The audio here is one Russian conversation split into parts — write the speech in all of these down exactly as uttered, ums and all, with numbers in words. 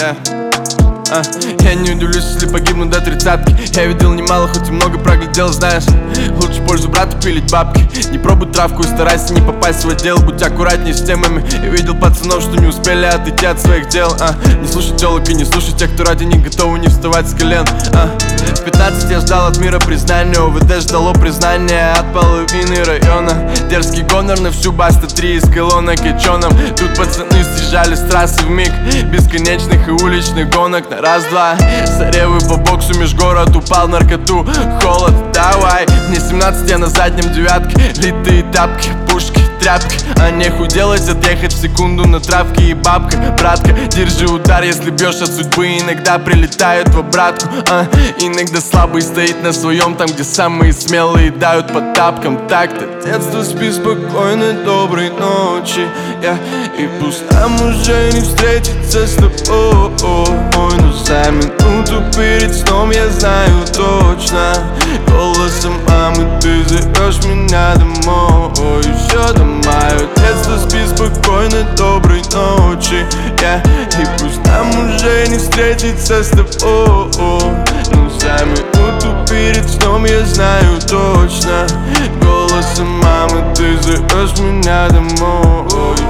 yeah. А, я не удивлюсь, если погибну до тридцатки. Я видел немало, хоть и много проглядел, знаешь. Лучше пользу брата пилить бабки. Не пробуй травку и старайся не попасть в отдел. Будь аккуратней с темами. Я видел пацанов, что не успели отойти от своих дел. а, Не слушай телок и не слушай тех, кто ради них готовы не вставать с колен. а. В пятнадцать я ждал от мира признания. ОВД ждало признания от половины района. Дерзкий гонор на всю баста три из колонок и чё нам? Тут пацаны съезжали с трассы вмиг бесконечных и уличных гонок на раз-два. Соревы по боксу меж город, упал в наркоту. Холод, давай. Мне семнадцать, я на заднем девятке. Литые тапки, пушки, тряпки. А нехуй делать, отъехать в секунду на травке. И бабка, братка, держи удар, если бьешь от судьбы. Иногда прилетают в обратку, а иногда слабый стоит на своем, там, где самые смелые дают по тапкам. Так-то, детство, спи спокойно, доброй ночи, yeah. И пусть нам уже не встретиться с тобой, но за минуту перед сном я знаю точно. Голосом мамы ты зовешь меня домой. Еще до моего детства, спи спокойно, доброй ночи, yeah. И пусть нам уже не встретиться с тобой, но за минуту перед сном я знаю точно. Голосом мамы ты зовешь меня домой,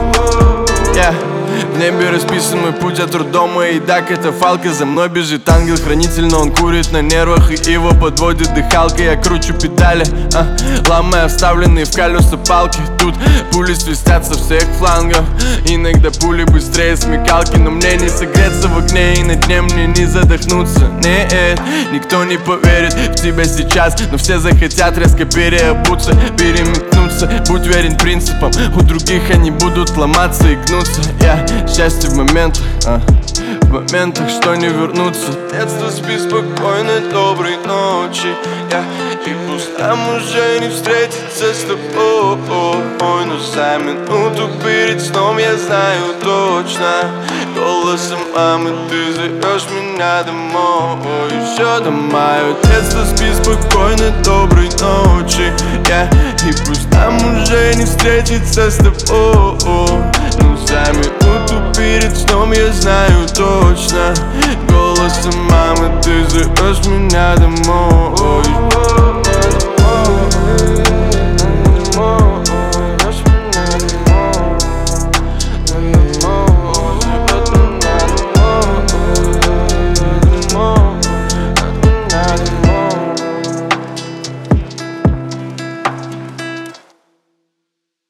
yeah. В небе расписан мой путь от роддома и да, катафалка. За мной бежит ангел-хранитель, но он курит на нервах, и его подводит дыхалка. Я кручу педали, а, ломая вставленные в колеса палки. Тут пули свистят со всех флангов. Иногда пули быстрее смекалки, но мне не согреться в огне, и на дне мне не задохнуться. Нет, никто не поверит в тебя сейчас, но все захотят резко переобуться, переметнуться. Будь верен принципам, у других они будут ломаться и гнуться, yeah. Счастье в моментах, а, в моментах, что не вернуться. Детство, спи спокойно, доброй ночи, yeah. И пусть нам уже не встретиться с тобой, но за минуту перед сном я знаю точно. Голосом мамы ты зовешь меня домой. Еще до моего детства, спи спокойно, доброй ночи, yeah. И пусть нам уже не встретиться с тобой, но за минуту перед сном я знаю точно. Голосом мамы ты зовешь меня домой.